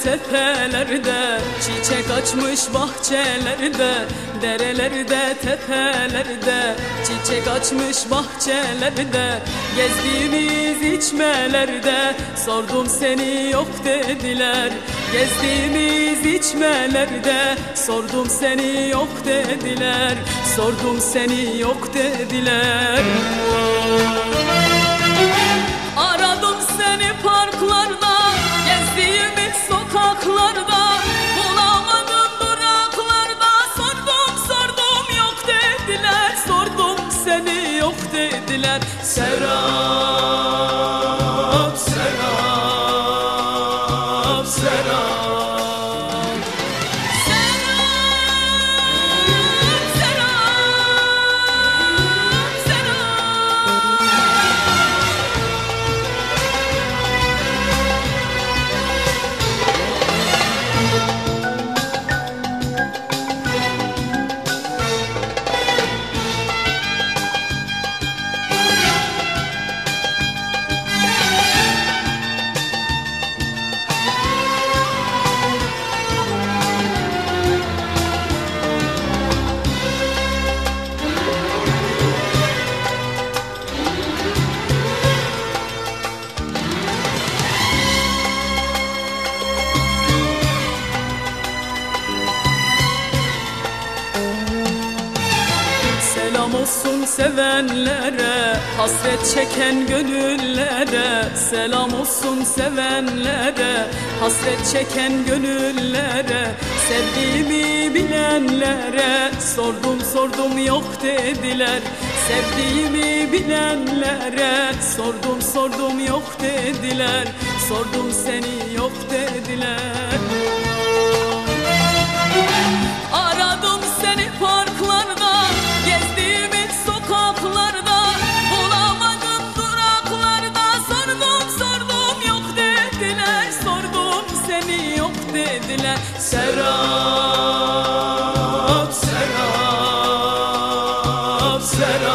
tepelerde, çiçek açmış bahçelerde, derelerde, tepelerde, çiçek açmış bahçelerde, gezdiğimiz içmelerde, sordum seni yok dediler. Gezdiğimiz içmelerde, sordum seni yok dediler. Sordum seni yok dediler. Aradım seni parklarda, gezdiğimiz sokaklarda, bulamadım duraklarda. Sordum yok dediler. Sordum seni yok dediler. Serap, serap, serap. Selam olsun sevenlere, hasret çeken gönüllere. Selam olsun sevenlere, hasret çeken gönüllere. Sevdiğimi bilenlere, sordum yok dediler. Sevdiğimi bilenlere, sordum yok dediler. Sordum seni yok dediler. Aradım seni parklarda, gezdiğimiz sokaklarda, bulamadım duraklarda. Sordum yok dediler. Sordum seni yok dediler. Serap, serap, serap.